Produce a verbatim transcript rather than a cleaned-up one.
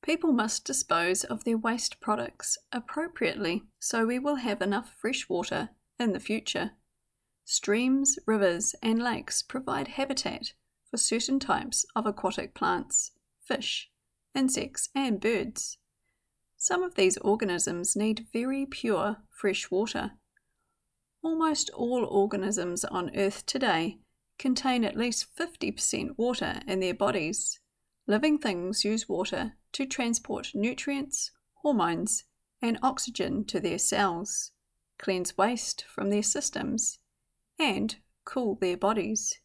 People must dispose of their waste products appropriately so we will have enough fresh water in the future. Streams, rivers, and lakes provide habitat for certain types of aquatic plants, fish, insects, and birds. Some of these organisms need very pure fresh water. Almost all organisms on Earth today contain at least fifty percent water in their bodies. Living things use water to transport nutrients, hormones, and oxygen to their cells, cleanse waste from their systems, and cool their bodies.